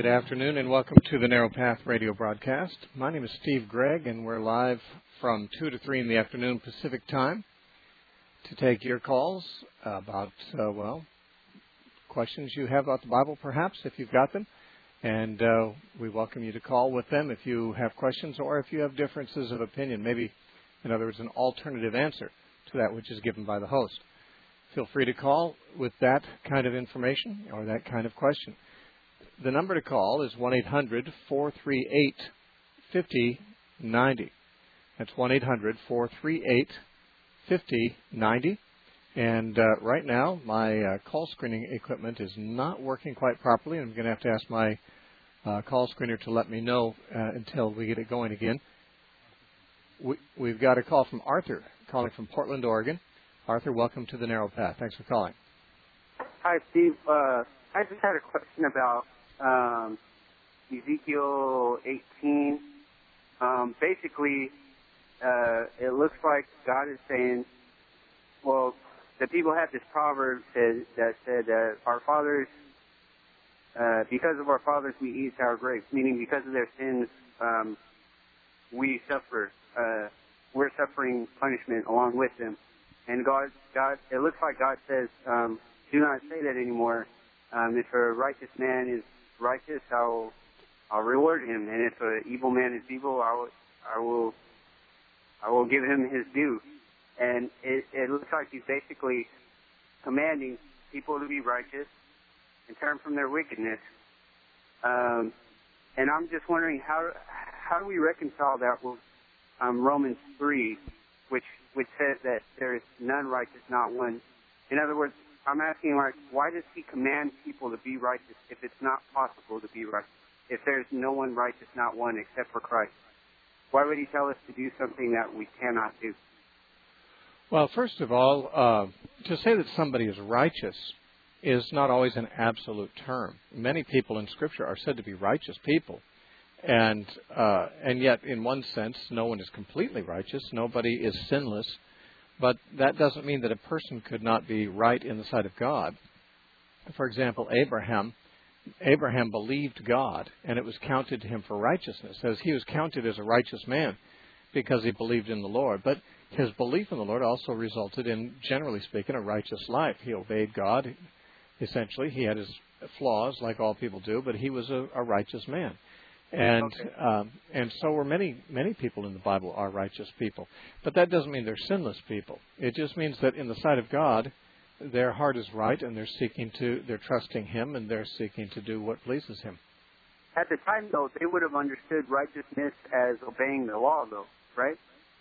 Good afternoon and welcome to the Narrow Path radio broadcast. My name is Steve Gregg and we're live from 2 to 3 in the afternoon Pacific time to take your calls about, questions you have about the Bible perhaps, if you've got them. And we welcome you to call with them if you have questions or if you have differences of opinion, maybe, in other words, an alternative answer to that which is given by the host. Feel free to call with that kind of information or that kind of question. The number to call is 1-800-438-5090. That's 1-800-438-5090. And right now, my call screening equipment is not working quite properly. I'm going to have to ask my call screener to let me know until we get it going again. We've got a call from Arthur, calling from Portland, Oregon. Arthur, welcome to the Narrow Path. Thanks for calling. Hi, Steve. I just had a question about Ezekiel 18. Basically, it looks like God is saying, well, the people have this proverb that said, our fathers, because of our fathers we eat sour grapes, meaning because of their sins, we suffer. We're suffering punishment along with them. And God, it looks like God says, do not say that anymore. If a righteous man is righteous, I'll reward him, and if an evil man is evil, I will give him his due. And it looks like he's basically commanding people to be righteous and turn from their wickedness. And I'm just wondering how do we reconcile that with Romans 3, which says that there is none righteous, not one. In other words, I'm asking, why does he command people to be righteous if it's not possible to be righteous? If there's no one righteous, not one, except for Christ? Why would he tell us to do something that we cannot do? Well, first of all, to say that somebody is righteous is not always an absolute term. Many people in Scripture are said to be righteous people. And yet, in one sense, no one is completely righteous. Nobody is sinless. But that doesn't mean that a person could not be right in the sight of God. For example, Abraham believed God, and it was counted to him for righteousness, as he was counted as a righteous man because he believed in the Lord. But his belief in the Lord also resulted in, generally speaking, a righteous life. He obeyed God, essentially. He had his flaws, like all people do, but he was a righteous man. And so were many people in the Bible are righteous people. But that doesn't mean they're sinless people. It just means that in the sight of God, their heart is right, and they're trusting Him, and they're seeking to do what pleases Him. At the time, though, they would have understood righteousness as obeying the law, though, right?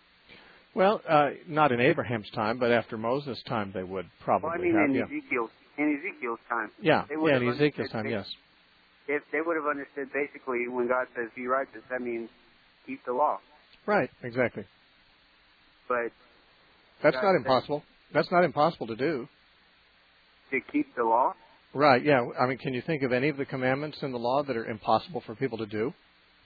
Well, not in Abraham's time, but after Moses' time, they would probably have. In Ezekiel's time. Yeah, in Ezekiel's time, yes. If they would have understood, basically, when God says be righteous, that means keep the law. Right, exactly. But that's not impossible. That's not impossible to do. To keep the law? Right, yeah. I mean, can you think of any of the commandments in the law that are impossible for people to do?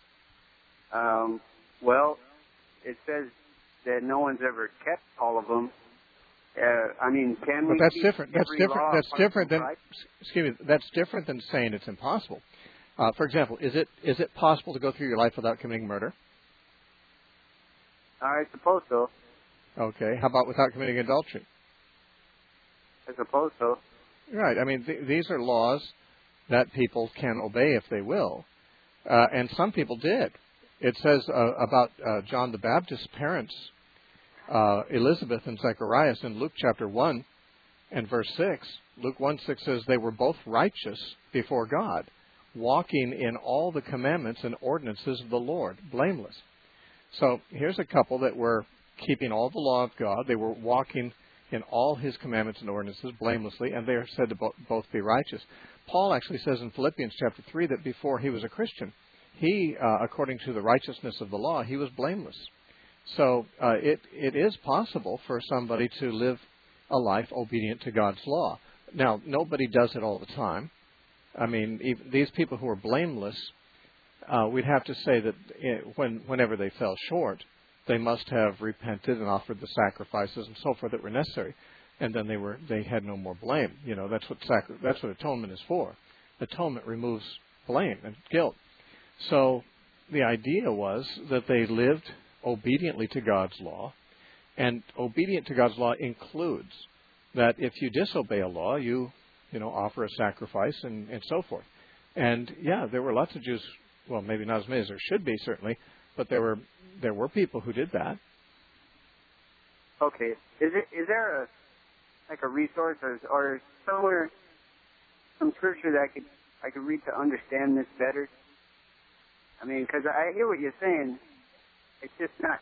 Well, it says that no one's ever kept all of them. Can we? But that's different. That's different than. Right? Excuse me. That's different than saying it's impossible. For example, is it possible to go through your life without committing murder? I suppose so. Okay. How about without committing adultery? I suppose so. Right. I mean, these are laws that people can obey if they will, and some people did. It says about John the Baptist's parents. Elizabeth and Zacharias in Luke chapter 1 and verse 6. Luke 1:6 says they were both righteous before God, walking in all the commandments and ordinances of the Lord, blameless. So here's a couple that were keeping all the law of God. They were walking in all His commandments and ordinances blamelessly, and they are said to both be righteous. Paul actually says in Philippians chapter 3 that before he was a Christian, he, according to the righteousness of the law, he was blameless. So it is possible for somebody to live a life obedient to God's law. Now, nobody does it all the time. I mean, these people who are blameless, we'd have to say that whenever they fell short, they must have repented and offered the sacrifices and so forth that were necessary, and then they had no more blame. You know, that's what atonement is for. Atonement removes blame and guilt. So the idea was that they lived obediently to God's law, and obedient to God's law includes that if you disobey a law, you offer a sacrifice and so forth. And yeah, there were lots of Jews, well, maybe not as many as there should be, certainly, but there were people who did that. Okay. Is there a resource or somewhere, some scripture that I could read to understand this better? I mean, because I hear what you're saying. It's just not.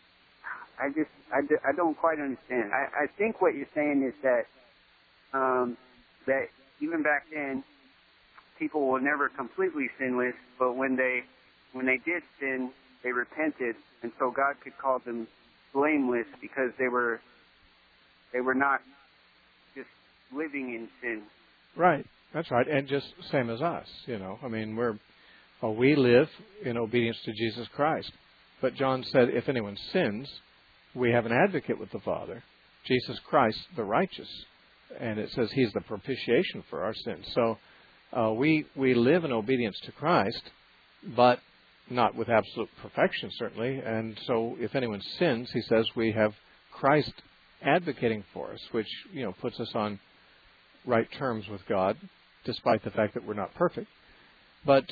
I don't quite understand. I think what you're saying is that that even back then, people were never completely sinless, but when they did sin, they repented, and so God could call them blameless because they were not just living in sin. Right. That's right. And just same as us, I mean, we live in obedience to Jesus Christ. But John said, if anyone sins, we have an advocate with the Father, Jesus Christ, the righteous. And it says he's the propitiation for our sins. So we live in obedience to Christ, but not with absolute perfection, certainly. And so if anyone sins, he says we have Christ advocating for us, which, puts us on right terms with God, despite the fact that we're not perfect. But,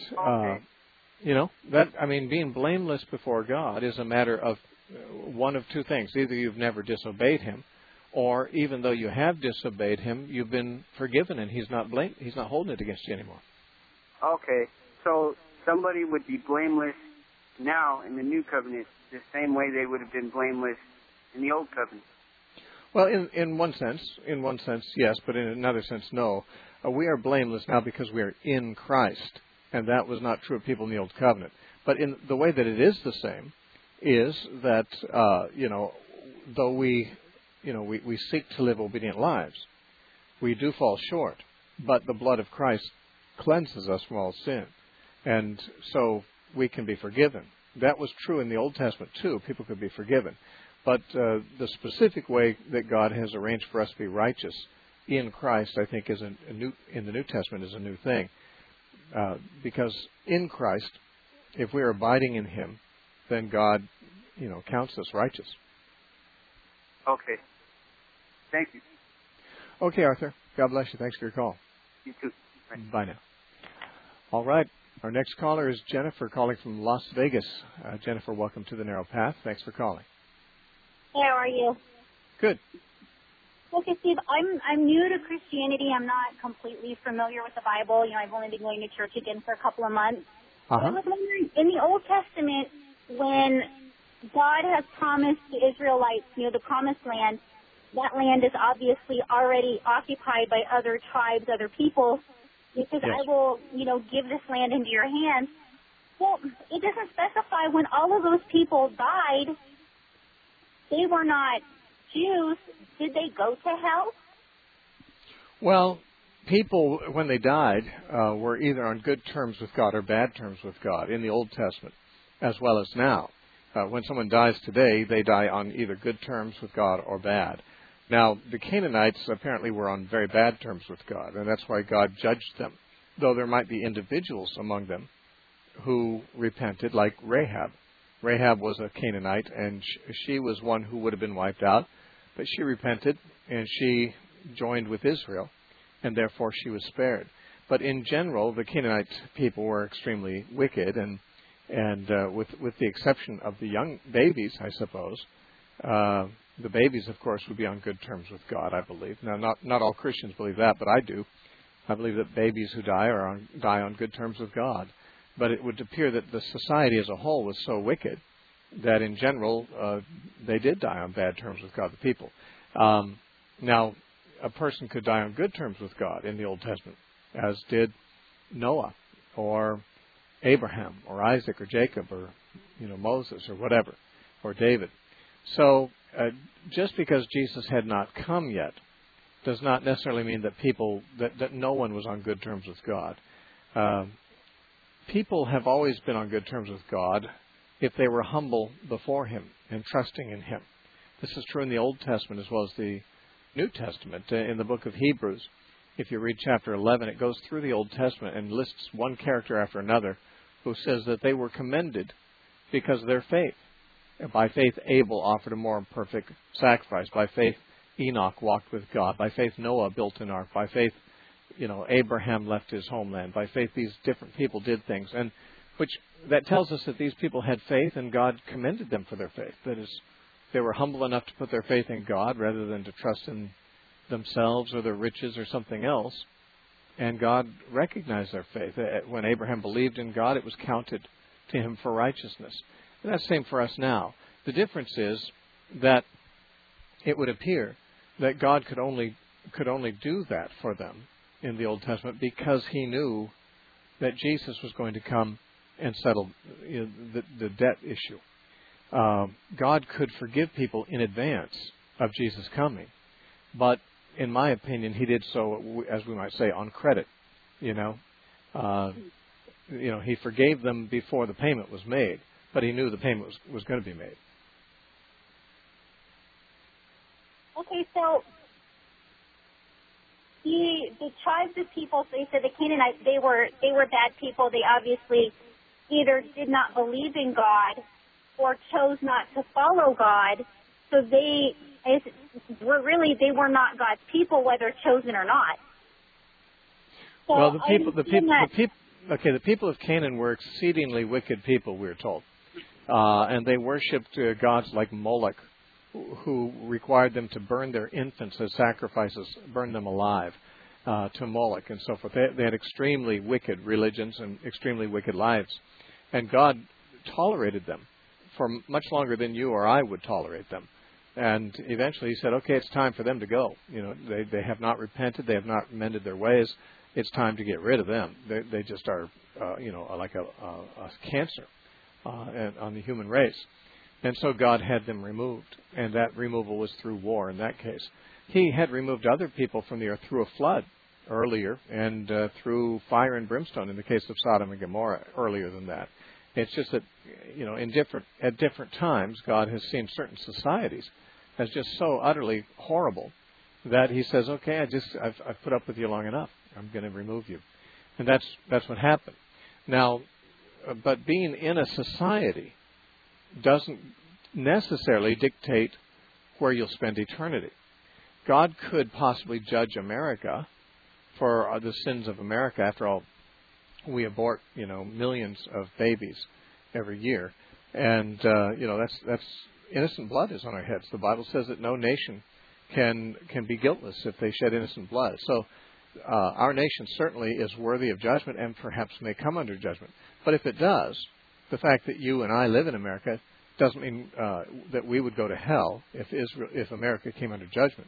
being blameless before God is a matter of one of two things. Either you've never disobeyed him, or even though you have disobeyed him, you've been forgiven and he's not holding it against you anymore. Okay. So somebody would be blameless now in the new covenant the same way they would have been blameless in the old covenant. Well, in one sense, yes, but in another sense, no. We are blameless now because we are in Christ, and that was not true of people in the old covenant. But in the way that it is the same is that, though we seek to live obedient lives, we do fall short, but the blood of Christ cleanses us from all sin. And so we can be forgiven. That was true in the Old Testament too. People could be forgiven. But the specific way that God has arranged for us to be righteous in Christ, I think, in the New Testament is a new thing. Because in Christ, if we are abiding in him, then God, counts us righteous. Okay. Thank you. Okay, Arthur. God bless you. Thanks for your call. You too. Bye now. All right. Our next caller is Jennifer, calling from Las Vegas. Jennifer, welcome to the Narrow Path. Thanks for calling. Hey, how are you? Good. Okay, Steve, I'm new to Christianity. I'm not completely familiar with the Bible. I've only been going to church again for a couple of months. I was wondering, in the Old Testament, when God has promised the Israelites, the promised land, that land is obviously already occupied by other tribes, other peoples. He says, yes. I will, give this land into your hands. Well, it doesn't specify when all of those people died, they were not Jews. Did they go to hell? Well, people, when they died, were either on good terms with God or bad terms with God in the Old Testament, as well as now. When someone dies today, they die on either good terms with God or bad. Now, the Canaanites apparently were on very bad terms with God, and that's why God judged them, though there might be individuals among them who repented, like Rahab. Rahab was a Canaanite, and she was one who would have been wiped out, but she repented, and she joined with Israel, and therefore she was spared. But in general, the Canaanite people were extremely wicked, and with the exception of the young babies, I suppose, the babies, of course, would be on good terms with God, I believe. Now, not all Christians believe that, but I do. I believe that babies who die die on good terms with God. But it would appear that the society as a whole was so wicked that, in general, they did die on bad terms with God, the people. Now, a person could die on good terms with God in the Old Testament, as did Noah, or Abraham, or Isaac, or Jacob, or Moses, or whatever, or David. So, just because Jesus had not come yet does not necessarily mean that no one was on good terms with God. People have always been on good terms with God if they were humble before him and trusting in him. This is true in the Old Testament as well as the New Testament. In the book of Hebrews, if you read chapter 11, it goes through the Old Testament and lists one character after another who says that they were commended because of their faith. By faith, Abel offered a more perfect sacrifice. By faith, Enoch walked with God. By faith, Noah built an ark. By faith, Abraham left his homeland. By faith, these different people did things. And that tells us that these people had faith and God commended them for their faith. That is, they were humble enough to put their faith in God rather than to trust in themselves or their riches or something else. And God recognized their faith. When Abraham believed in God, it was counted to him for righteousness. And that's the same for us now. The difference is that it would appear that God could only do that for them in the Old Testament because he knew that Jesus was going to come and settle the debt issue. God could forgive people in advance of Jesus coming, but in my opinion, he did so, as we might say, on credit. He forgave them before the payment was made, but he knew the payment was going to be made. Okay, so the tribes of people, so you said the Canaanites, they were bad people. They obviously either did not believe in God or chose not to follow God. So they were not God's people, whether chosen or not. So well, the people of Canaan were exceedingly wicked people, we're told. And they worshipped gods like Moloch, who required them to burn their infants as sacrifices, burn them alive to Moloch and so forth. They had extremely wicked religions and extremely wicked lives. And God tolerated them for much longer than you or I would tolerate them. And eventually he said, okay, it's time for them to go. They have not repented. They have not mended their ways. It's time to get rid of them. They just are, like a cancer on the human race. And so God had them removed. And that removal was through war in that case. He had removed other people from the earth through a flood earlier and through fire and brimstone in the case of Sodom and Gomorrah earlier than that. It's just that, at different times, God has seen certain societies as just so utterly horrible that he says, okay, I've put up with you long enough. I'm going to remove you. And that's what happened. Now, but being in a society doesn't necessarily dictate where you'll spend eternity. God could possibly judge America for the sins of America. After all, we abort, millions of babies every year. And, that's innocent blood is on our heads. The Bible says that no nation can be guiltless if they shed innocent blood. So our nation certainly is worthy of judgment and perhaps may come under judgment. But if it does, the fact that you and I live in America doesn't mean that we would go to hell if America came under judgment.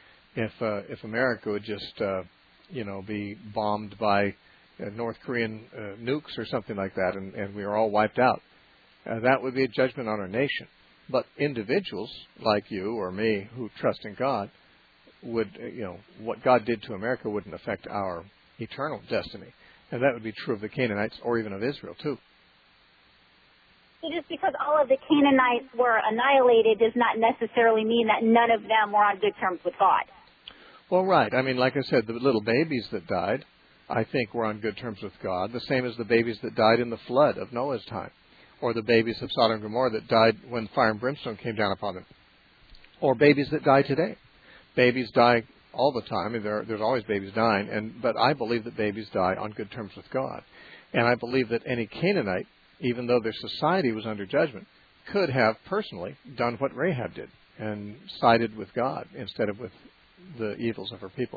If America would just be bombed by North Korean nukes or something like that, and we are all wiped out, that would be a judgment on our nation. But individuals like you or me who trust in God would, what God did to America wouldn't affect our eternal destiny. And that would be true of the Canaanites or even of Israel, too. So just because all of the Canaanites were annihilated does not necessarily mean that none of them were on good terms with God. Well, right. I mean, like I said, the little babies that died, I think, were on good terms with God, the same as the babies that died in the flood of Noah's time, or the babies of Sodom and Gomorrah that died when fire and brimstone came down upon them, or babies that die today. Babies die all the time. I mean, there's always babies dying, but I believe that babies die on good terms with God. And I believe that any Canaanite, even though their society was under judgment, could have personally done what Rahab did and sided with God instead of with the evils of her people.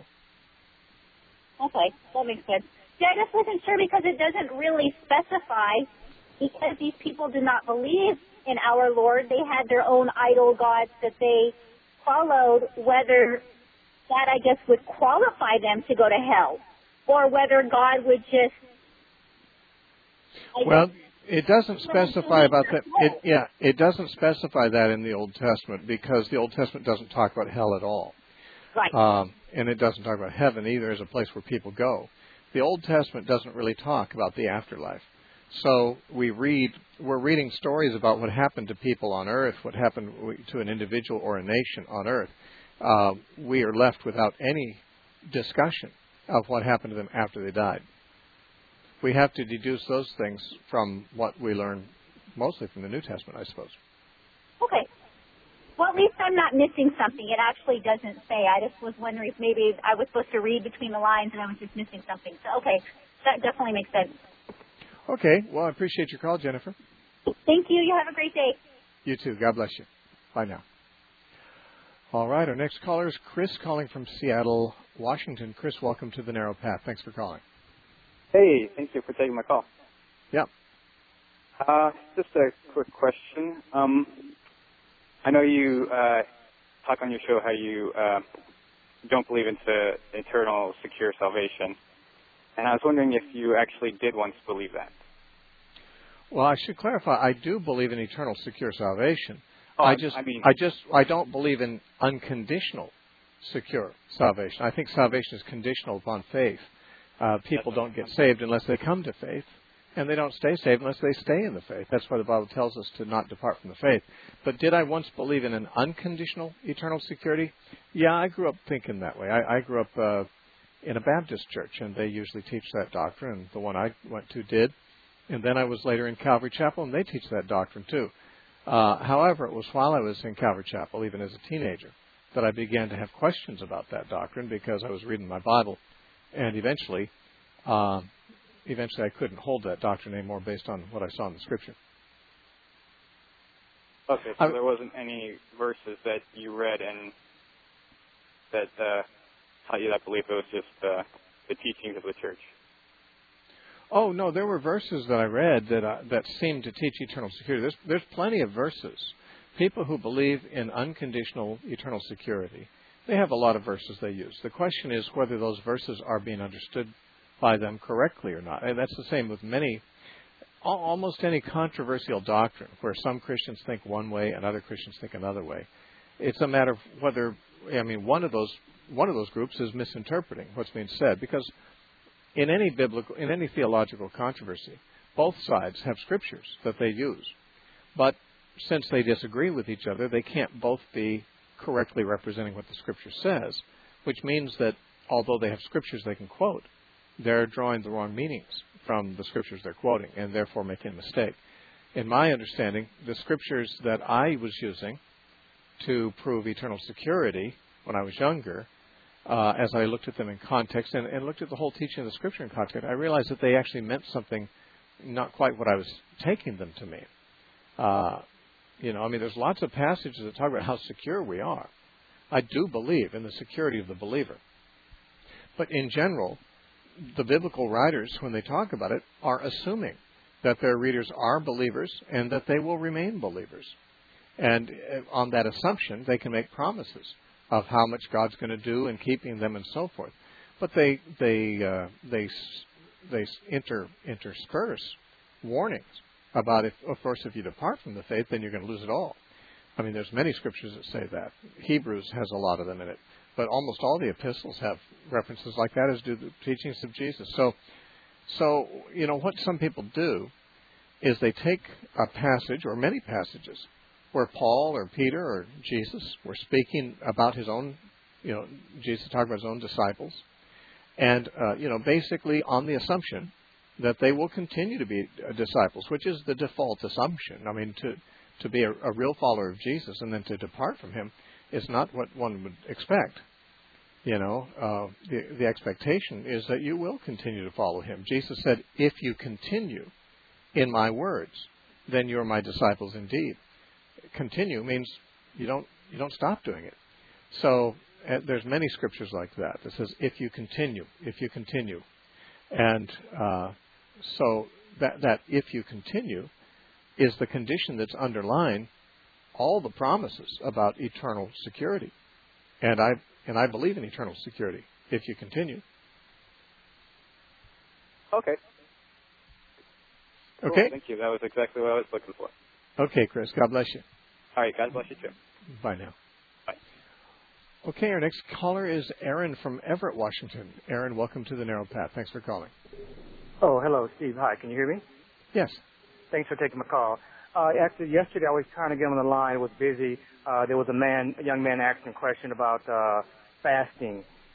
Okay, that makes sense. Yeah, I just wasn't sure because it doesn't really specify, because these people did not believe in our Lord. They had their own idol gods that they followed, whether that, I guess, would qualify them to go to hell, or whether God would just... It doesn't specify about that. It doesn't specify that in the Old Testament because the Old Testament doesn't talk about hell at all. Right. And it doesn't talk about heaven either as a place where people go. The Old Testament doesn't really talk about the afterlife. So we're reading stories about what happened to people on earth, what happened to an individual or a nation on earth. We are left without any discussion of what happened to them after they died. We have to deduce those things from what we learn mostly from the New Testament, I suppose. Okay. Well, at least I'm not missing something. It actually doesn't say. I just was wondering if maybe I was supposed to read between the lines and I was just missing something. So, okay, that definitely makes sense. Okay. Well, I appreciate your call, Jennifer. Thank you. You have a great day. You too. God bless you. Bye now. All right. Our next caller is Chris calling from Seattle, Washington. Chris, welcome to the Narrow Path. Thanks for calling. Hey, thank you for taking my call. Yep. Just a quick question. I know you talk on your show how you don't believe into eternal, secure salvation. And I was wondering if you actually did once believe that. Well, I should clarify. I do believe in eternal, secure salvation. Oh, I don't believe in unconditional, secure salvation. I think salvation is conditional upon faith. People don't get saved unless they come to faith, and they don't stay saved unless they stay in the faith. That's why the Bible tells us to not depart from the faith. But did I once believe in an unconditional eternal security? Yeah, I grew up thinking that way. I grew up in a Baptist church, and they usually teach that doctrine, and the one I went to did. And then I was later in Calvary Chapel, and they teach that doctrine too. However, it was while I was in Calvary Chapel, even as a teenager, that I began to have questions about that doctrine because I was reading my Bible, and eventually I couldn't hold that doctrine anymore based on what I saw in the Scripture. Okay, so there wasn't any verses that you read and that taught you that belief. It was just the teachings of the church. Oh, no, there were verses that I read that seemed to teach eternal security. There's plenty of verses. People who believe in unconditional eternal security, they have a lot of verses they use. The question is whether those verses are being understood by them correctly or not. And that's the same with almost any controversial doctrine where some Christians think one way and other Christians think another way. It's a matter of whether, one of those groups is misinterpreting what's being said, because in any theological controversy, both sides have scriptures that they use. But since they disagree with each other, they can't both be correctly representing what the scripture says, which means that although they have scriptures they can quote, they're drawing the wrong meanings from the scriptures they're quoting and therefore making a mistake. In my understanding, the scriptures that I was using to prove eternal security when I was younger, as I looked at them in context and looked at the whole teaching of the Scripture in context, I realized that they actually meant something not quite what I was taking them to mean. There's lots of passages that talk about how secure we are. I do believe in the security of the believer. But in general, the biblical writers, when they talk about it, are assuming that their readers are believers and that they will remain believers. And on that assumption, they can make promises of how much God's going to do in keeping them and so forth. But they intersperse warnings about, if you depart from the faith, then you're going to lose it all. There's many scriptures that say that. Hebrews has a lot of them in it. But almost all the epistles have references like that, as do the teachings of Jesus. So what some people do is they take a passage, or many passages, where Paul or Peter or Jesus were speaking about his own, Jesus talked about his own disciples, and, basically on the assumption that they will continue to be disciples, which is the default assumption. To be a real follower of Jesus and then to depart from him is not what one would expect. The expectation is that you will continue to follow him. Jesus said, if you continue in my words, then you're my disciples indeed. Continue means you don't stop doing it. So there's many scriptures like that says if you continue, and so that if you continue is the condition that's underlying all the promises about eternal security, and I believe in eternal security if you continue. Okay. Okay. Cool, thank you. That was exactly what I was looking for. Okay, Chris. God bless you. All right. God bless you too. Bye now. Bye. Okay, our next caller is Aaron from Everett, Washington. Aaron, welcome to the Narrow Path. Thanks for calling. Oh, hello, Steve. Hi. Can you hear me? Yes. Thanks for taking my call. Actually, yesterday I was trying to get on the line. I was busy. There was a young man asking a question about fasting.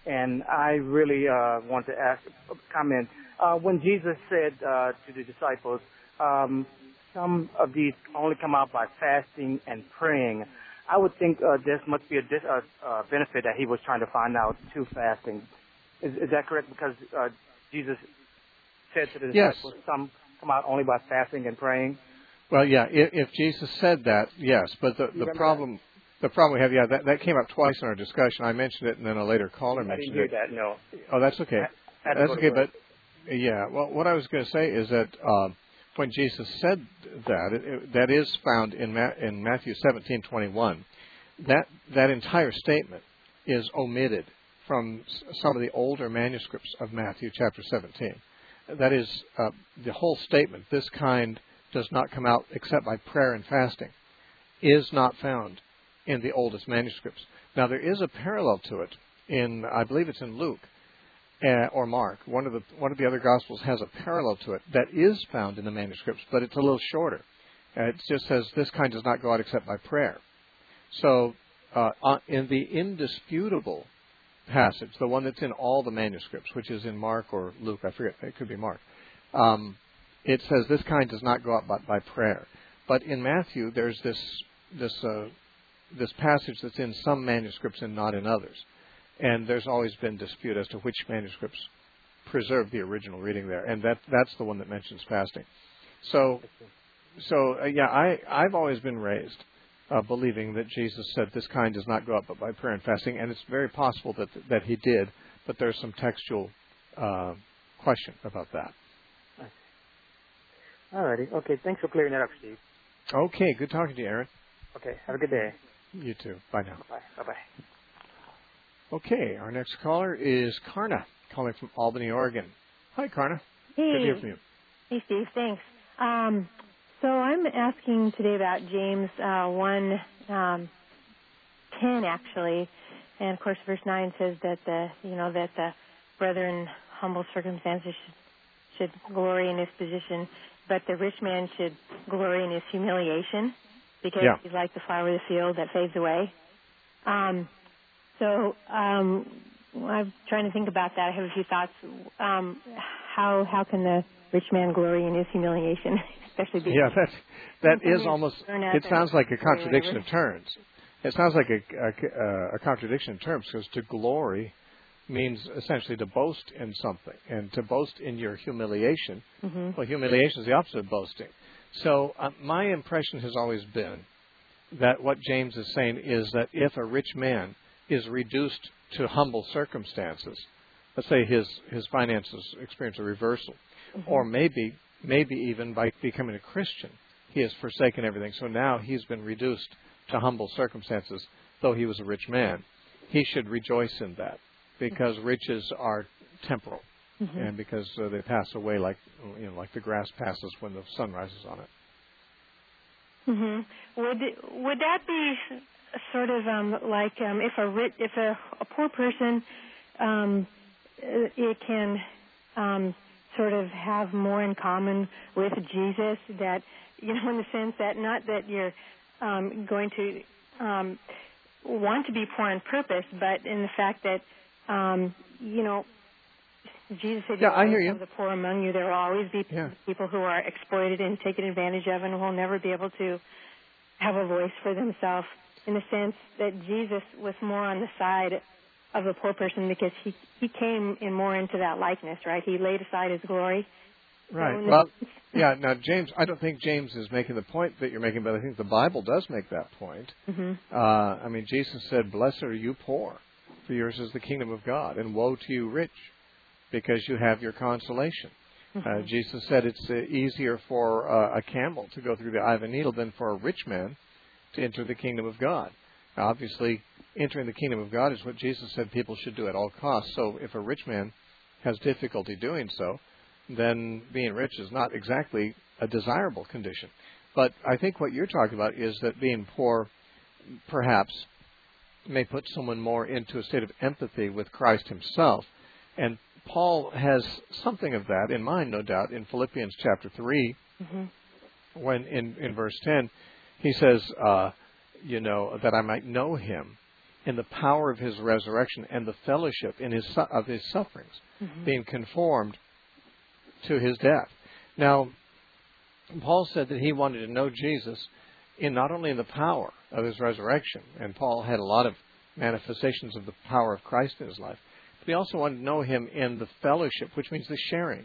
and I really want to comment. When Jesus said to the disciples, some of these only come out by fasting and praying, I would think there must be a benefit that he was trying to find out to fasting. Is that correct? Because Jesus said to the disciples, some come out only by fasting and praying? Well, yeah, if Jesus said that, yes. But the problem we have, that came up twice in our discussion. I mentioned it, and then a later caller mentioned it. I didn't hear that, no. Oh, that's okay. That's okay, but, yeah, well, what I was going to say is that when Jesus said that, that is found in Matthew 17:21. That entire statement is omitted from some of the older manuscripts of Matthew chapter 17. That is, the whole statement, this kind does not come out except by prayer and fasting, is not found in the oldest manuscripts. Now, there is a parallel to it in, I believe it's in Luke or Mark. One of the other Gospels has a parallel to it that is found in the manuscripts, but it's a little shorter. It just says, this kind does not go out except by prayer. So, in the indisputable passage, the one that's in all the manuscripts, which is in Mark or Luke, I forget, it could be Mark, it says this kind does not go out but by prayer. But in Matthew, there's this passage that's in some manuscripts and not in others. And there's always been dispute as to which manuscripts preserve the original reading there. And that's the one that mentions fasting. So I've always been raised believing that Jesus said this kind does not go up but by prayer and fasting. And it's very possible that he did, but there's some textual question about that. All righty. Okay, thanks for clearing that up, Steve. Okay, good talking to you, Aaron. Okay, have a good day. You too. Bye now. Bye-bye. Okay, our next caller is Karna, calling from Albany, Oregon. Hi, Karna. Hey. Good to hear from you. Hey, Steve. Thanks. So I'm asking today about James 1:10, actually, and of course, verse 9 says that the brethren humble circumstances should glory in his position, but the rich man should glory in his humiliation, because he's like the flower of the field that fades away. So I'm trying to think about that. I have a few thoughts. How can the rich man glory in his humiliation, especially because that is almost. It sounds like a contradiction of terms. It sounds like a contradiction in terms, because to glory means essentially to boast in something, and to boast in your humiliation. Mm-hmm. Well, humiliation is the opposite of boasting. So my impression has always been that what James is saying is that if a rich man is reduced to humble circumstances, let's say his finances experience a reversal, mm-hmm. or maybe even by becoming a Christian, he has forsaken everything. So now he's been reduced to humble circumstances, though he was a rich man. He should rejoice in that, because riches are temporal, mm-hmm. and because they pass away like the grass passes when the sun rises on it. Mm-hmm. Would that be sort of like if a poor person it can sort of have more in common with Jesus, that in the sense that not that you're going to want to be poor on purpose, but in the fact that Jesus said, I hear you. The poor among you, there will always be people who are exploited and taken advantage of, and will never be able to have a voice for themselves, in the sense that Jesus was more on the side of the poor person, because he came in more into that likeness, right? He laid aside his glory. Right. Well, now, James, I don't think James is making the point that you're making, but I think the Bible does make that point. Mm-hmm. Jesus said, "Blessed are you poor, for yours is the kingdom of God, and woe to you rich, because you have your consolation." Mm-hmm. Jesus said it's easier for a camel to go through the eye of a needle than for a rich man to enter the kingdom of God. Now, obviously, entering the kingdom of God is what Jesus said people should do at all costs. So if a rich man has difficulty doing so, then being rich is not exactly a desirable condition. But I think what you're talking about is that being poor perhaps may put someone more into a state of empathy with Christ himself. And Paul has something of that in mind, no doubt, in Philippians chapter 3, mm-hmm. when in verse 10, he says, that I might know him in the power of his resurrection and the fellowship of his sufferings, being conformed to his death. Now, Paul said that he wanted to know Jesus not only in the power of his resurrection, and Paul had a lot of manifestations of the power of Christ in his life, but he also wanted to know him in the fellowship, which means the sharing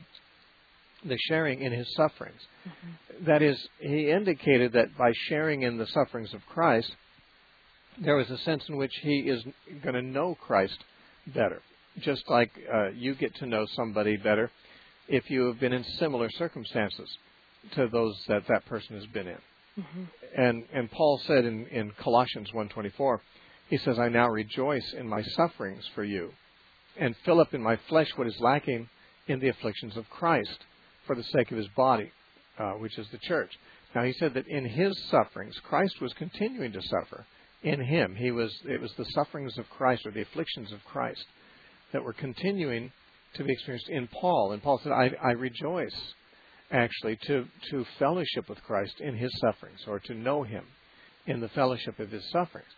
in his sufferings. That is, he indicated that by sharing in the sufferings of Christ, there was a sense in which he is going to know Christ better, just like you get to know somebody better if you have been in similar circumstances to those that person has been in. And Paul said in Colossians 1:24, he says, I now rejoice in my sufferings for you, and fill up in my flesh what is lacking in the afflictions of Christ for the sake of his body, which is the church. Now, he said that in his sufferings, Christ was continuing to suffer. In him, it was the sufferings of Christ, or the afflictions of Christ, that were continuing to be experienced in Paul. And Paul said, I rejoice, actually, to fellowship with Christ in his sufferings, or to know him in the fellowship of his sufferings.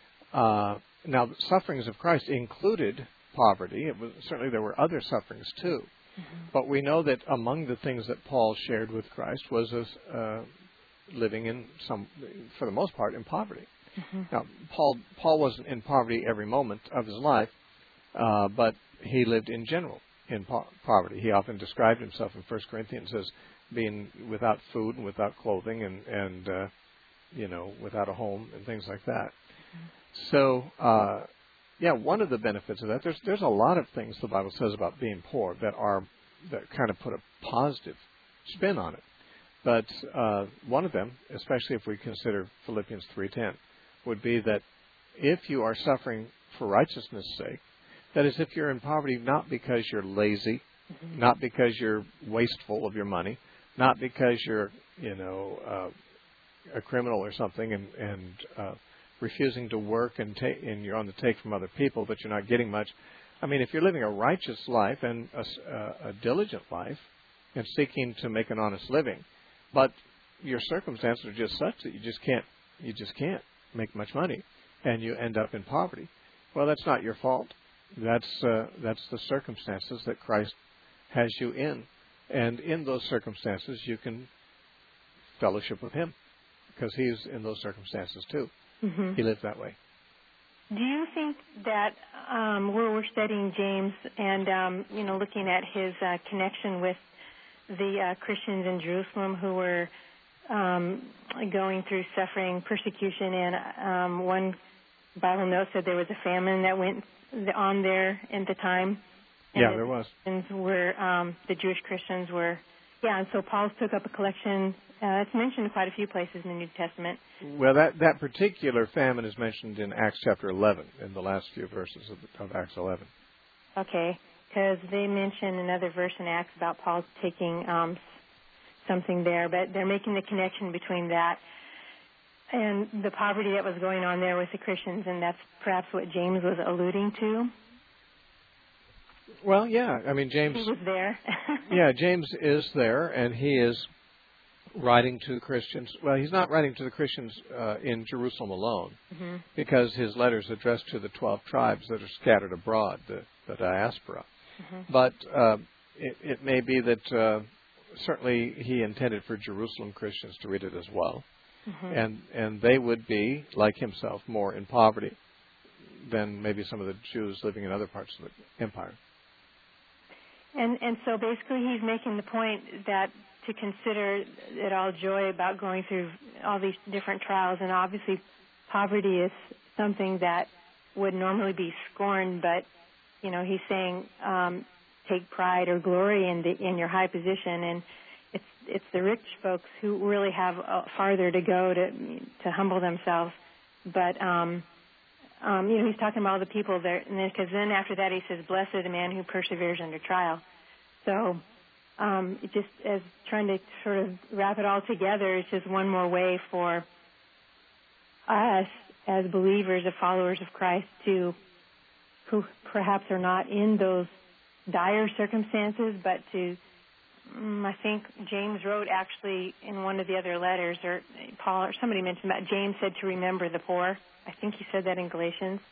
Now, the sufferings of Christ included poverty. Certainly there were other sufferings too. But we know that among the things that Paul shared with Christ was living for the most part, in poverty. Now, Paul wasn't in poverty every moment of his life, but he lived in general in poverty. He often described himself in 1 Corinthians as being without food and without clothing and without a home and things like that. So, one of the benefits of that, there's a lot of things the Bible says about being poor that kind of put a positive spin on it. But one of them, especially if we consider Philippians 3:10, would be that if you are suffering for righteousness' sake, that is, if you're in poverty not because you're lazy, not because you're wasteful of your money, not because you're a criminal or something and refusing to work and you're on the take from other people, but you're not getting much. I mean, if you're living a righteous life and a diligent life and seeking to make an honest living, but your circumstances are just such that you just can't make much money, and you end up in poverty. Well, that's not your fault. That's the circumstances that Christ has you in, and in those circumstances you can fellowship with Him because He's in those circumstances too. He lived that way. Do you think that we're studying James and looking at his connection with the Christians in Jerusalem who were going through suffering, persecution, and one Bible note said there was a famine that went on there at the time. And there was. The Jewish Christians were, and so Paul took up a collection. It's mentioned quite a few places in the New Testament. Well, that particular famine is mentioned in Acts chapter 11, in the last few verses of Acts 11. Okay, because they mention another verse in Acts about Paul taking something there, but they're making the connection between that and the poverty that was going on there with the Christians, and that's perhaps what James was alluding to. Well, yeah, I mean, James... He was there. James is there, and he is writing to Christians. Well, he's not writing to the Christians in Jerusalem alone, because his letters addressed to the 12 tribes that are scattered abroad, the diaspora. But it may be that certainly he intended for Jerusalem Christians to read it as well, and they would be, like himself, more in poverty than maybe some of the Jews living in other parts of the empire. And so basically he's making the point that to consider it all joy about going through all these different trials, and obviously poverty is something that would normally be scorned, but he's saying take pride or glory in your high position, and it's the rich folks who really have farther to go to humble themselves. But he's talking about all the people there, because then after that he says, "Blessed the man who perseveres under trial." So just as trying to sort of wrap it all together, it's just one more way for us as believers, as followers of Christ, who perhaps are not in those dire circumstances, but I think James wrote actually in one of the other letters, or Paul or somebody mentioned about James said to remember the poor. I think he said that in Galatians.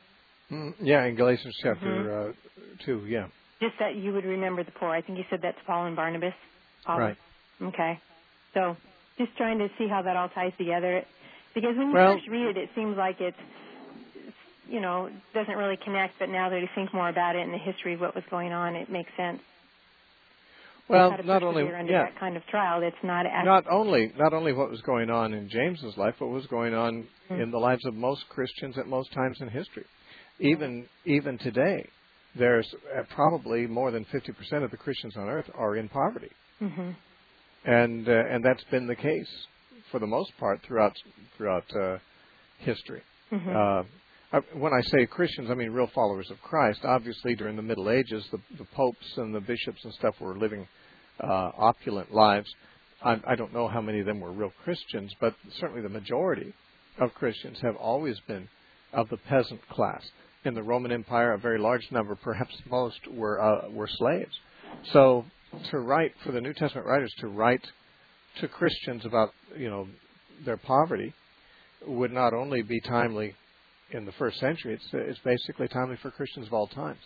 Yeah, in Galatians chapter 2, yeah. Just that you would remember the poor. I think you said that's Paul and Barnabas. Right. Okay. So just trying to see how that all ties together. Because when you first read it, it seems like it's, doesn't really connect, but now that you think more about it and the history of what was going on, it makes sense. Well, not only that kind of trial, it's not only what was going on in James's life, what was going on in the lives of most Christians at most times in history. Even today, there's probably more than 50% of the Christians on earth are in poverty, and that's been the case for the most part throughout history. When I say Christians, I mean real followers of Christ. Obviously, during the Middle Ages, the popes and the bishops and stuff were living opulent lives. I don't know how many of them were real Christians, but certainly the majority of Christians have always been of the peasant class. In the Roman Empire, a very large number, perhaps most, were slaves. So for the New Testament writers to write to Christians about their poverty would not only be timely in the first century, it's basically timely for Christians of all times.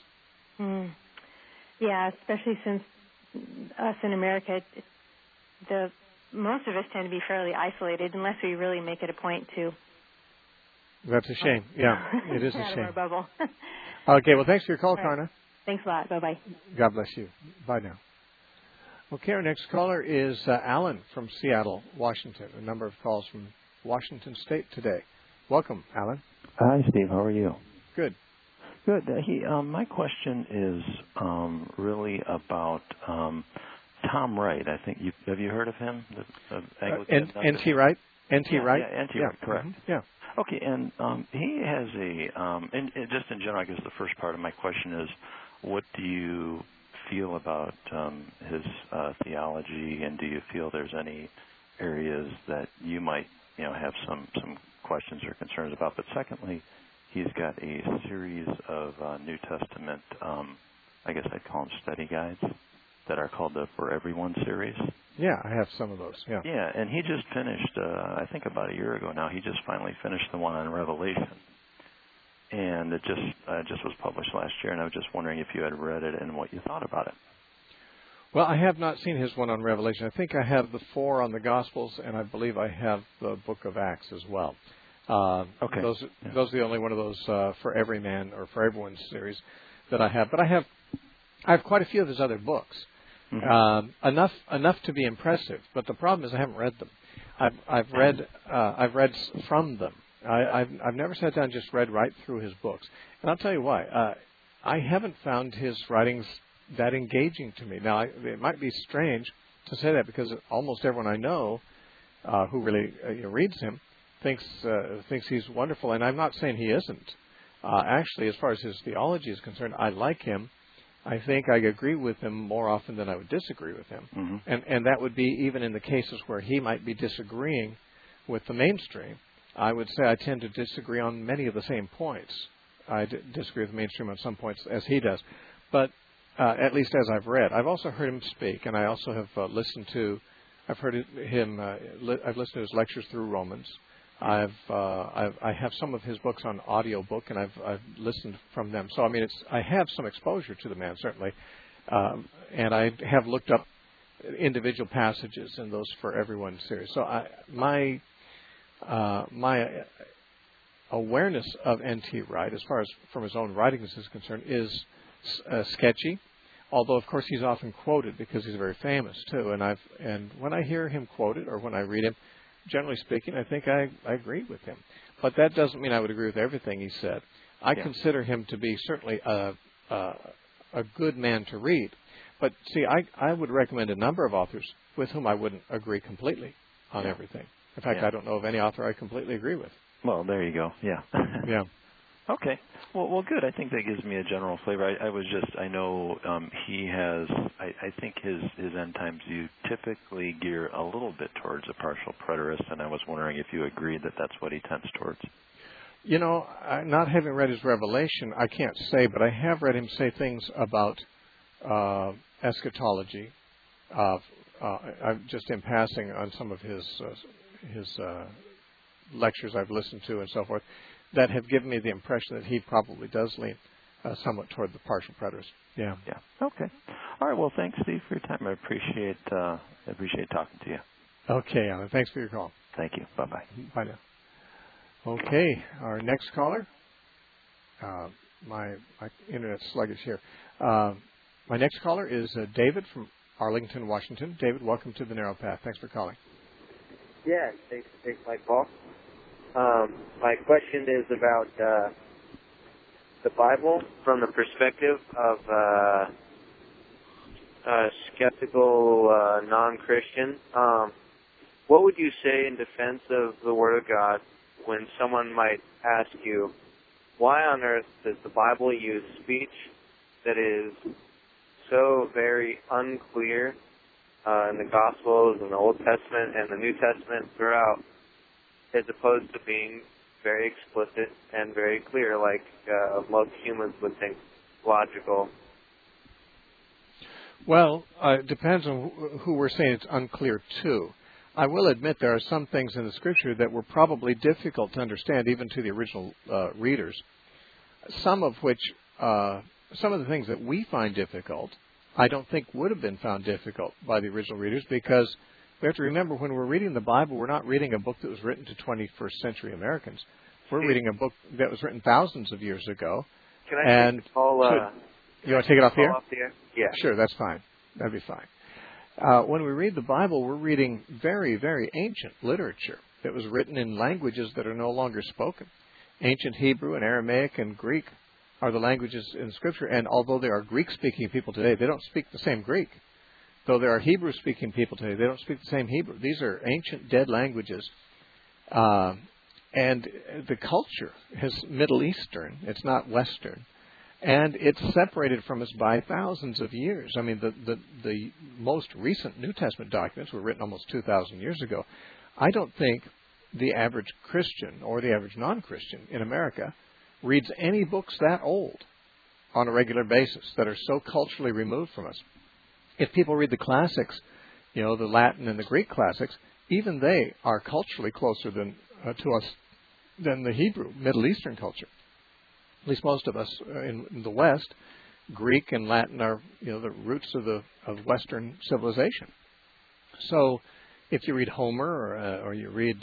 Yeah, especially since us in America, most of us tend to be fairly isolated unless we really make it a point to. That's a shame. Yeah, it is a out shame. Of our bubble. Okay, well, thanks for your call, Right. Karna. Thanks a lot. Bye-bye. God bless you. Bye now. Okay, our next caller is Alan from Seattle, Washington. A number of calls from Washington State today. Welcome, Alan. Hi, Steve. How are you? Good. Good. My question is really about Tom Wright. I think have you heard of him? N.T. Wright. N.T. Wright. Yeah, N.T. Wright. Correct. Yeah. Okay, and he has and just in general, I guess the first part of my question is, what do you feel about his theology, and do you feel there's any areas that you might have some questions or concerns about? But secondly, he's got a series of New Testament, I guess I'd call them study guides, that are called the For Everyone series. Yeah, I have some of those, yeah. Yeah, and he just finished, I think about a year ago now, he just finally finished the one on Revelation. And it just was published last year, and I was just wondering if you had read it and what you thought about it. Well, I have not seen his one on Revelation. I think I have the 4 on the Gospels, and I believe I have the Book of Acts as well. Okay. Those are the only one of those For Every Man or For Everyone series that I have. But I have quite a few of his other books. Enough to be impressive, but the problem is I haven't read them. I've read from them. I've never sat down and just read right through his books, and I'll tell you why. I haven't found his writings that engaging to me. Now, it might be strange to say that because almost everyone I know who really reads him thinks he's wonderful, and I'm not saying he isn't. Actually, as far as his theology is concerned, I like him. I think I agree with him more often than I would disagree with him. And that would be even in the cases where he might be disagreeing with the mainstream. I would say I tend to disagree on many of the same points. I disagree with the mainstream on some points as he does. But at least as I've read. I've also heard him speak, and I also have listened to his lectures through Romans. I have some of his books on audiobook, and I've listened from them. So I mean, I have some exposure to the man certainly, and I have looked up individual passages in those For Everyone series. So my awareness of N.T. Wright, as far as from his own writings is concerned, is sketchy. Although of course he's often quoted because he's very famous too. And when I hear him quoted or when I read him, generally speaking, I think I agree with him. But that doesn't mean I would agree with everything he said. I consider him to be certainly a good man to read. But see, I would recommend a number of authors with whom I wouldn't agree completely on everything. In fact, I don't know of any author I completely agree with. Well, there you go. Yeah. Yeah. Okay. Well, good. I think that gives me a general flavor. I know he has, I think his end times view typically gear a little bit towards a partial preterist, and I was wondering if you agreed that that's what he tends towards. Not having read his Revelation, I can't say, but I have read him say things about eschatology. I'm just in passing on some of his lectures I've listened to and so forth, that have given me the impression that he probably does lean somewhat toward the partial preterist. Yeah. Yeah. Okay. All right. Well, thanks, Steve, for your time. I appreciate talking to you. Okay, Alan. Thanks for your call. Thank you. Bye-bye. Bye now. Okay, our next caller. My internet's sluggish here. My next caller is David from Arlington, Washington. David, welcome to the Narrow Path. Thanks for calling. Yeah, thanks my call. My question is about the Bible from the perspective of skeptical non-Christian. What would you say in defense of the Word of God when someone might ask you, why on earth does the Bible use speech that is so very unclear in the Gospels and the Old Testament and the New Testament throughout, as opposed to being very explicit and very clear, like most humans would think logical? Well, it depends on who we're saying it's unclear to. I will admit there are some things in the Scripture that were probably difficult to understand, even to the original readers. Some of the things that we find difficult, I don't think would have been found difficult by the original readers, because we have to remember when we're reading the Bible, we're not reading a book that was written to 21st century Americans. We're reading a book that was written thousands of years ago. Can I take the call? You want to take it off here? Yeah. Sure, that's fine. That'd be fine. When we read the Bible, we're reading very, very ancient literature that was written in languages that are no longer spoken. Ancient Hebrew and Aramaic and Greek are the languages in Scripture, and although there are Greek-speaking people today, they don't speak the same Greek. Though there are Hebrew-speaking people today, they don't speak the same Hebrew. These are ancient, dead languages. And the culture is Middle Eastern. It's not Western. And it's separated from us by thousands of years. I mean, the most recent New Testament documents were written almost 2,000 years ago. I don't think the average Christian or the average non-Christian in America reads any books that old on a regular basis that are so culturally removed from us. If people read the classics, the Latin and the Greek classics, even they are culturally closer to us than the Hebrew, Middle Eastern culture. At least most of us in the West, Greek and Latin are, the roots of Western civilization. So, if you read Homer or you read,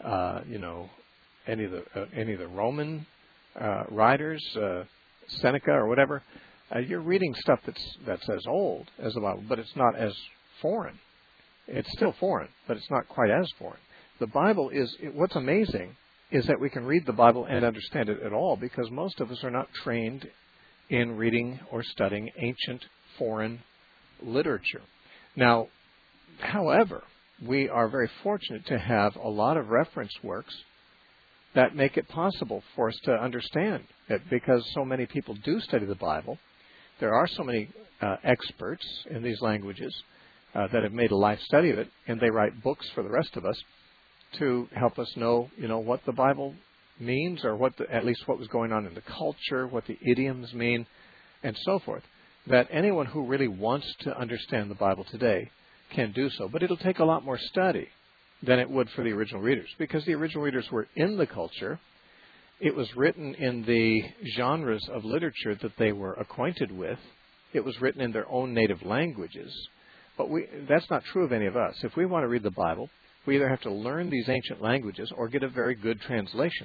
any of the Roman writers, Seneca or whatever, you're reading stuff that's as old as the Bible, but it's not as foreign. It's still foreign, but it's not quite as foreign. The Bible what's amazing is that we can read the Bible and understand it at all, because most of us are not trained in reading or studying ancient foreign literature. Now, however, we are very fortunate to have a lot of reference works that make it possible for us to understand it, because so many people do study the Bible. There are so many experts in these languages that have made a life study of it, and they write books for the rest of us to help us know, what the Bible means, or at least what was going on in the culture, what the idioms mean, and so forth. That anyone who really wants to understand the Bible today can do so. But it'll take a lot more study than it would for the original readers, because the original readers were in the culture. It was written in the genres of literature that they were acquainted with. It was written in their own native languages. But that's not true of any of us. If we want to read the Bible, we either have to learn these ancient languages or get a very good translation.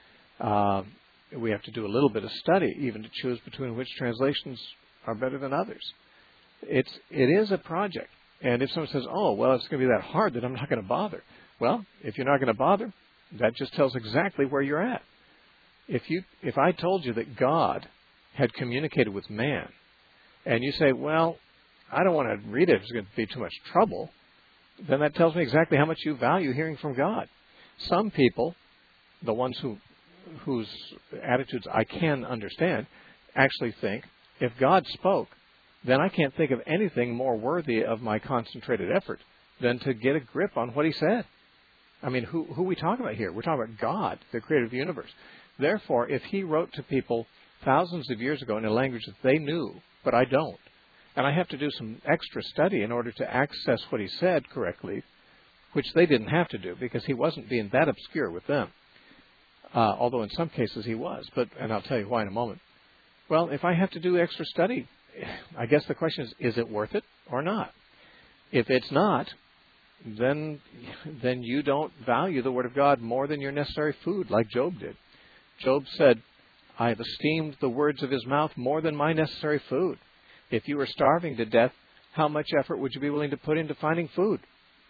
We have to do a little bit of study even to choose between which translations are better than others. It is a project. And if someone says, oh, well, it's going to be that hard that I'm not going to bother. Well, if you're not going to bother, that just tells exactly where you're at. If I told you that God had communicated with man, and you say, well, I don't want to read it, it's going to be too much trouble, then that tells me exactly how much you value hearing from God. Some people, the ones whose attitudes I can understand, actually think, if God spoke, then I can't think of anything more worthy of my concentrated effort than to get a grip on what He said. I mean, who are we talking about here? We're talking about God, the creator of the universe. Therefore, if He wrote to people thousands of years ago in a language that they knew, but I don't, and I have to do some extra study in order to access what He said correctly, which they didn't have to do because He wasn't being that obscure with them. although in some cases he was. And I'll tell you why in a moment. Well, if I have to do extra study, I guess the question is it worth it or not? If it's not, then you don't value the Word of God more than your necessary food, like Job did. Job said, I have esteemed the words of his mouth more than my necessary food. If you were starving to death, how much effort would you be willing to put into finding food?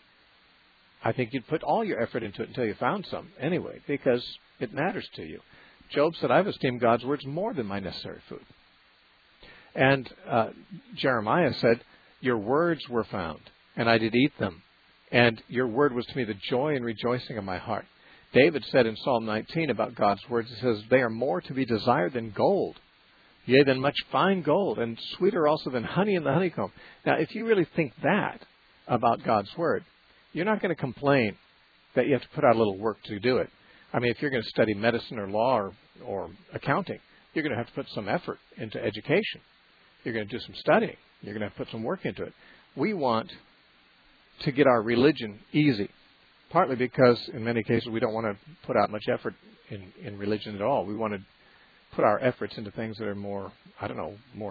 I think you'd put all your effort into it until you found some anyway, because it matters to you. Job said, I've esteemed God's words more than my necessary food. And Jeremiah said, your words were found, and I did eat them. And your word was to me the joy and rejoicing of my heart. David said in Psalm 19 about God's words, he says, they are more to be desired than gold, yea, than much fine gold, and sweeter also than honey in the honeycomb. Now, if you really think that about God's word, you're not going to complain that you have to put out a little work to do it. I mean, if you're going to study medicine or law or accounting, you're going to have to put some effort into education. You're going to do some studying. You're going to have to put some work into it. We want to get our religion easy, partly because in many cases we don't want to put out much effort in religion at all. We want to put our efforts into things that are more, more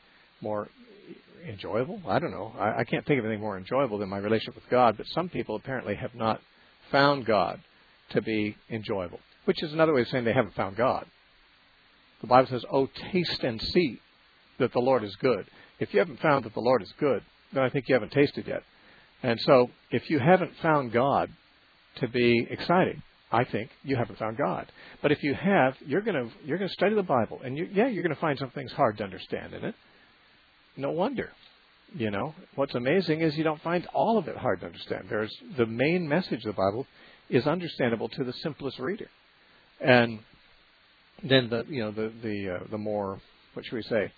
enjoyable. I don't know. I can't think of anything more enjoyable than my relationship with God, but some people apparently have not found God to be enjoyable, which is another way of saying they haven't found God. The Bible says, oh, taste and see that the Lord is good. If you haven't found that the Lord is good, then I think you haven't tasted yet. And so if you haven't found God to be exciting, I think you haven't found God. But if you have, you're going to study the Bible, and you're going to find some things hard to understand in it. No wonder. What's amazing is you don't find all of it hard to understand. There's the main message of the Bible is understandable to the simplest reader. And then the more, what should we say,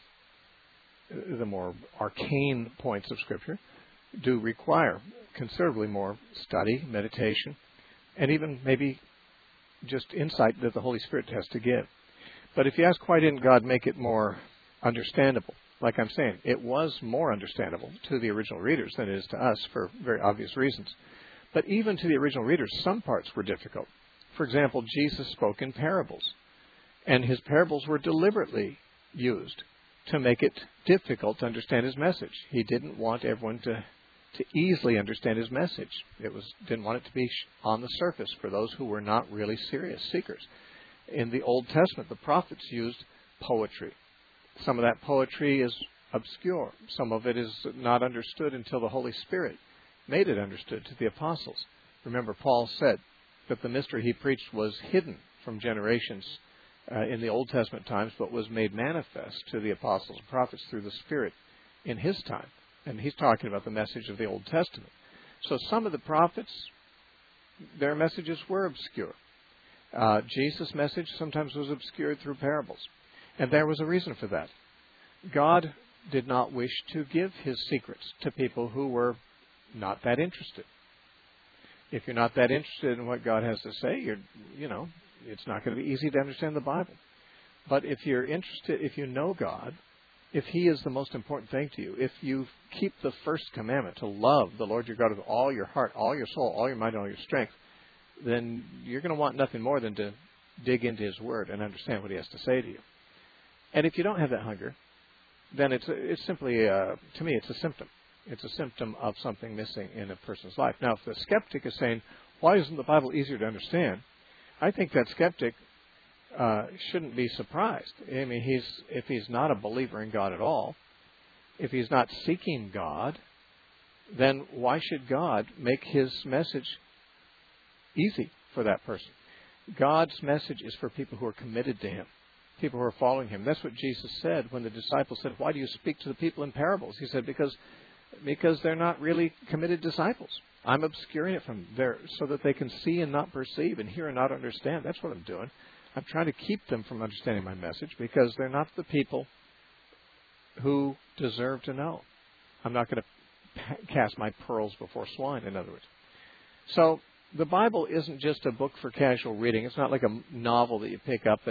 the more arcane points of Scripture do require considerably more study, meditation, and even maybe just insight that the Holy Spirit has to give. But if you ask, why didn't God make it more understandable? Like I'm saying, it was more understandable to the original readers than it is to us for very obvious reasons. But even to the original readers, some parts were difficult. For example, Jesus spoke in parables, and his parables were deliberately used to make it difficult to understand his message. He didn't want everyone to easily understand his message. Didn't want it to be on the surface for those who were not really serious seekers. In the Old Testament, the prophets used poetry. Some of that poetry is obscure. Some of it is not understood until the Holy Spirit made it understood to the apostles. Remember, Paul said that the mystery he preached was hidden from generations in the Old Testament times, but was made manifest to the apostles and prophets through the Spirit in his time. And he's talking about the message of the Old Testament. So some of the prophets, their messages were obscure. Jesus' message sometimes was obscured through parables. And there was a reason for that. God did not wish to give his secrets to people who were not that interested. If you're not that interested in what God has to say, it's not going to be easy to understand the Bible. But if you're interested, if you know God, if he is the most important thing to you, if you keep the first commandment to love the Lord your God with all your heart, all your soul, all your mind, all your strength, then you're going to want nothing more than to dig into his word and understand what he has to say to you. And if you don't have that hunger, then it's simply, to me, it's a symptom. It's a symptom of something missing in a person's life. Now, if the skeptic is saying, why isn't the Bible easier to understand? I think that skeptic shouldn't be surprised. I mean, if he's not a believer in God at all, if he's not seeking God, then why should God make his message easy for that person? God's message is for people who are committed to him, people who are following him. That's what Jesus said when the disciples said, why do you speak to the people in parables? He said, because they're not really committed disciples. I'm obscuring it from there so that they can see and not perceive and hear and not understand. That's what I'm doing. I'm trying to keep them from understanding my message because they're not the people who deserve to know. I'm not going to cast my pearls before swine, in other words. So the Bible isn't just a book for casual reading. It's not like a novel that you pick up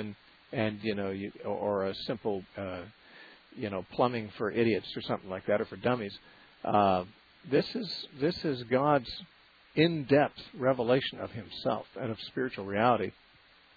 or a simple plumbing for idiots or something like that, or for dummies. This is God's in-depth revelation of himself and of spiritual reality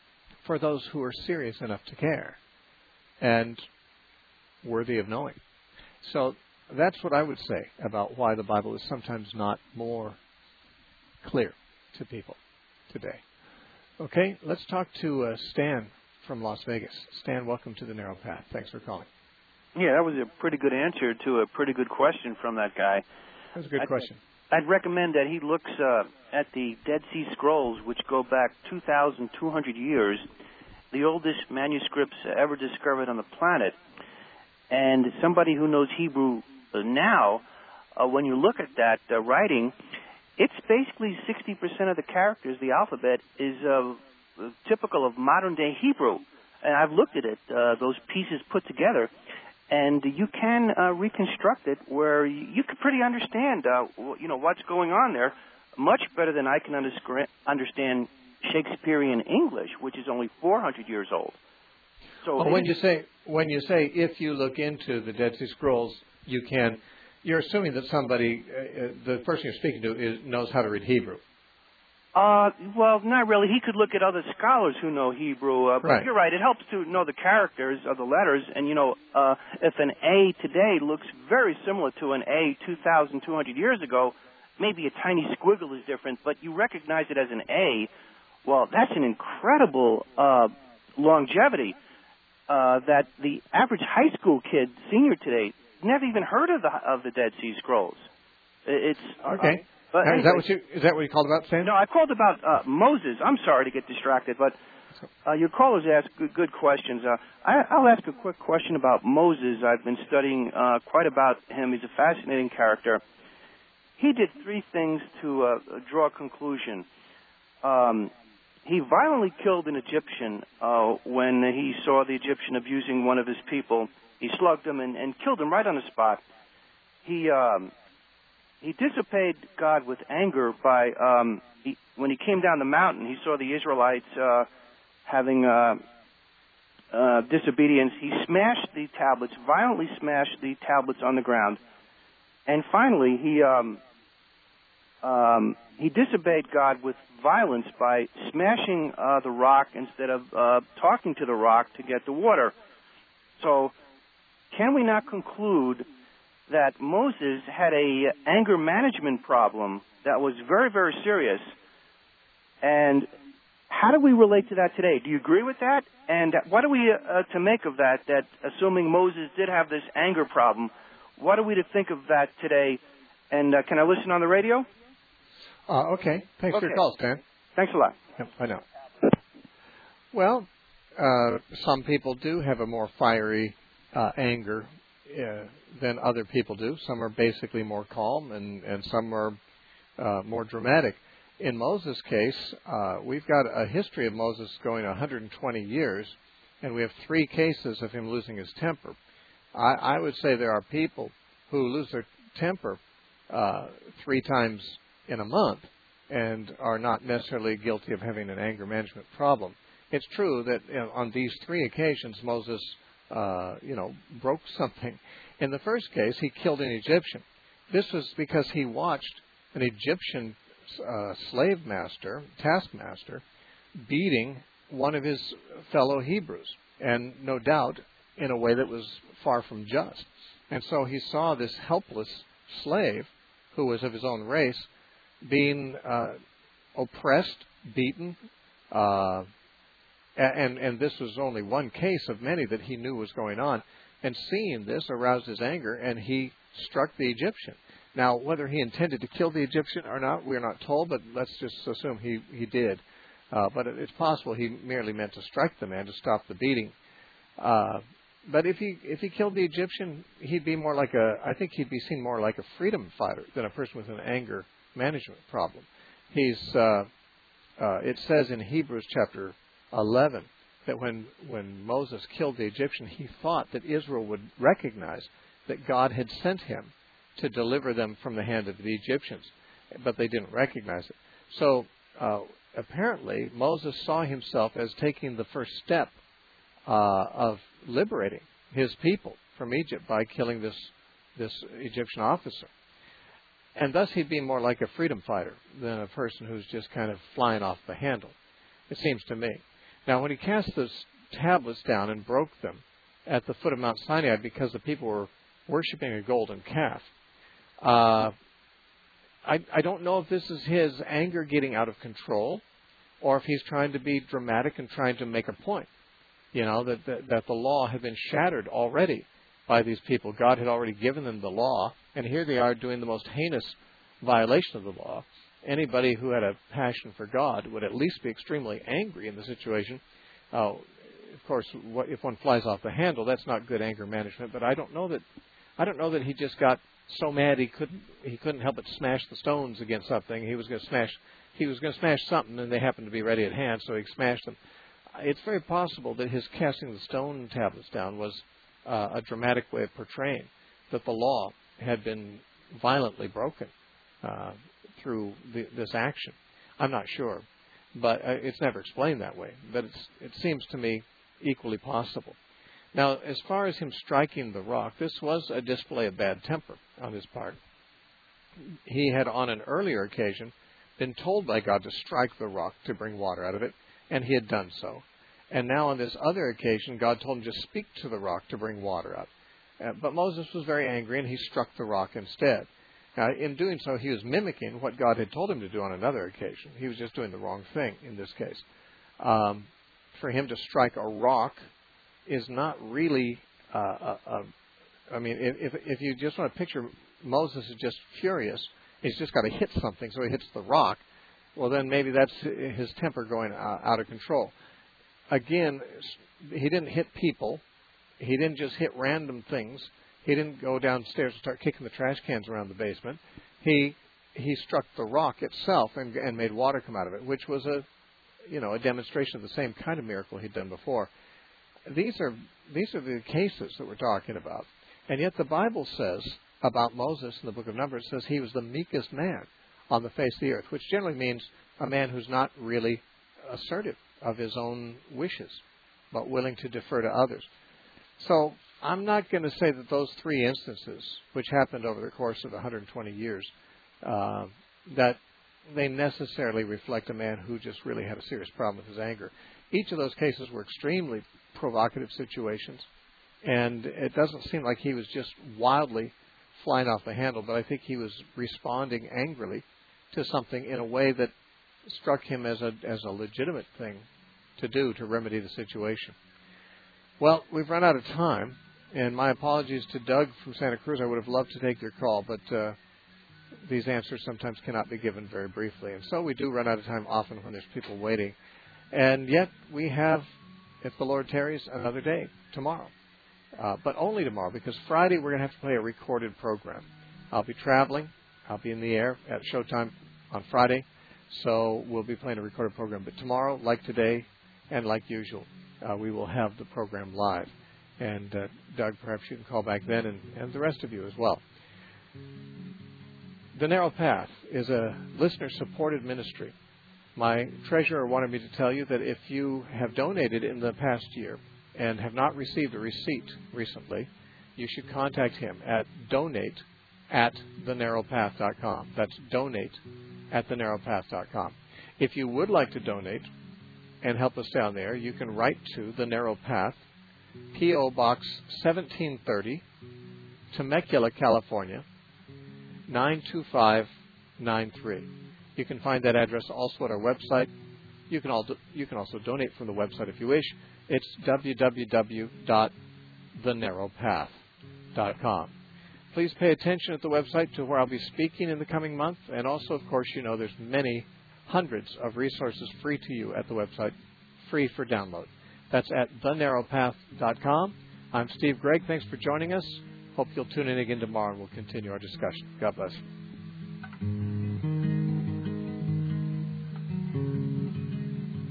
for those who are serious enough to care and worthy of knowing. So that's what I would say about why the Bible is sometimes not more clear to people today. Okay, let's talk to Stan from Las Vegas. Stan, welcome to The Narrow Path. Thanks for calling. Yeah, that was a pretty good answer to a pretty good question from that guy. That was a good question. I'd recommend that he looks at the Dead Sea Scrolls, which go back 2,200 years, the oldest manuscripts ever discovered on the planet. And somebody who knows Hebrew now, when you look at that writing, it's basically 60% of the characters, the alphabet, is typical of modern-day Hebrew. And I've looked at it, those pieces put together, and you can reconstruct it where you can pretty understand, what's going on there much better than I can understand Shakespearean English, which is only 400 years old. So when you say if you look into the Dead Sea Scrolls, you can. You're assuming that somebody, the person you're speaking to, knows how to read Hebrew. Well, not really. He could look at other scholars who know Hebrew. But right. You're right. It helps to know the characters of the letters. And, if an A today looks very similar to an A 2,200 years ago, maybe a tiny squiggle is different, but you recognize it as an A. Well, that's an incredible longevity that the average high school kid, senior today, never even heard of the Dead Sea Scrolls. It's okay. But now, anyway, is that what you called about, Sam? No, I called about Moses. I'm sorry to get distracted, but your callers ask good questions. I'll ask a quick question about Moses. I've been studying quite about him. He's a fascinating character. He did three things to draw a conclusion. He violently killed an Egyptian when he saw the Egyptian abusing one of his people. He slugged him and killed him right on the spot. He disobeyed God with anger by when he came down the mountain. He saw the Israelites having disobedience. He smashed the tablets, violently smashed the tablets on the ground, and finally he disobeyed God with violence by smashing the rock instead of talking to the rock to get the water. So, can we not conclude that Moses had a anger management problem that was very, very serious? And how do we relate to that today? Do you agree with that? And what are we to make of that, assuming Moses did have this anger problem, what are we to think of that today? And can I listen on the radio? Okay. Thanks for your call, Stan. Thanks a lot. Yep, I know. Well, some people do have a more fiery anger than other people do. Some are basically more calm, and some are more dramatic. In Moses' case, we've got a history of Moses going 120 years, and we have 3 cases of him losing his temper. I would say there are people who lose their temper 3 times in a month and are not necessarily guilty of having an anger management problem. It's true that on these 3 occasions, Moses broke something. In the first case, he killed an Egyptian. This was because he watched an Egyptian slave master, taskmaster, beating one of his fellow Hebrews, and no doubt in a way that was far from just. And so he saw this helpless slave, who was of his own race, being oppressed, beaten, and this was only one case of many that he knew was going on. And seeing this aroused his anger, and he struck the Egyptian. Now, whether he intended to kill the Egyptian or not, we're not told, but let's just assume he did. But it's possible he merely meant to strike the man to stop the beating. But if he killed the Egyptian, he'd be more like I think he'd be seen more like a freedom fighter than a person with an anger management problem. It says in Hebrews chapter 11 that when Moses killed the Egyptian, he thought that Israel would recognize that God had sent him to deliver them from the hand of the Egyptians, but they didn't recognize it. So apparently Moses saw himself as taking the first step of liberating his people from Egypt by killing this Egyptian officer. And thus he'd be more like a freedom fighter than a person who's just kind of flying off the handle, it seems to me. Now, when he cast those tablets down and broke them at the foot of Mount Sinai because the people were worshiping a golden calf, I don't know if this is his anger getting out of control or if he's trying to be dramatic and trying to make a point, that the law had been shattered already by these people. God had already given them the law, and here they are doing the most heinous violation of the law. Anybody who had a passion for God would at least be extremely angry in the situation. Of course, if one flies off the handle, that's not good anger management. But I don't know that he just got so mad he couldn't help but smash the stones against something. He was going to smash something, and they happened to be ready at hand, so he smashed them. It's very possible that his casting the stone tablets down was a dramatic way of portraying that the law had been violently broken through this action. I'm not sure, but it's never explained that way. But it seems to me equally possible. Now, as far as him striking the rock, this was a display of bad temper on his part. He had, on an earlier occasion, been told by God to strike the rock to bring water out of it, and he had done so. And now on this other occasion, God told him to speak to the rock to bring water out. But Moses was very angry, and he struck the rock instead. Now, in doing so, he was mimicking what God had told him to do on another occasion. He was just doing the wrong thing in this case. For him to strike a rock is not really, if you just want to picture Moses is just furious, he's just got to hit something, so he hits the rock, well, then maybe that's his temper going out of control. Again, he didn't hit people. He didn't just hit random things. He didn't go downstairs and start kicking the trash cans around the basement. He struck the rock itself and made water come out of it, which was a demonstration of the same kind of miracle he'd done before. These are the cases that we're talking about. And yet the Bible says about Moses in the book of Numbers, says he was the meekest man on the face of the earth, which generally means a man who's not really assertive of his own wishes, but willing to defer to others. So I'm not going to say that those three instances, which happened over the course of 120 years, that they necessarily reflect a man who just really had a serious problem with his anger. Each of those cases were extremely provocative situations, and it doesn't seem like he was just wildly flying off the handle, but I think he was responding angrily to something in a way that struck him as a legitimate thing to do to remedy the situation. Well, we've run out of time, and my apologies to Doug from Santa Cruz. I would have loved to take your call, but these answers sometimes cannot be given very briefly. And so we do run out of time often when there's people waiting. And yet we have, if the Lord tarries, another day, tomorrow. But only tomorrow, because Friday we're going to have to play a recorded program. I'll be traveling. I'll be in the air at Showtime on Friday. So we'll be playing a recorded program. But tomorrow, like today, and like usual, we will have the program live. And Doug, perhaps you can call back then, and the rest of you as well. The Narrow Path is a listener-supported ministry. My treasurer wanted me to tell you that if you have donated in the past year and have not received a receipt recently, you should contact him at donate@thenarrowpath.com. That's donate@thenarrowpath.com. If you would like to donate and help us down there, you can write to The Narrow Path, P.O. Box 1730, Temecula, California, 92593. You can find that address also at our website. You can also donate from the website if you wish. It's www.thenarrowpath.com. Please pay attention at the website to where I'll be speaking in the coming month. And also, of course, there's many hundreds of resources free to you at the website, free for download. That's at thenarrowpath.com. I'm Steve Gregg. Thanks for joining us. Hope you'll tune in again tomorrow and we'll continue our discussion. God bless you.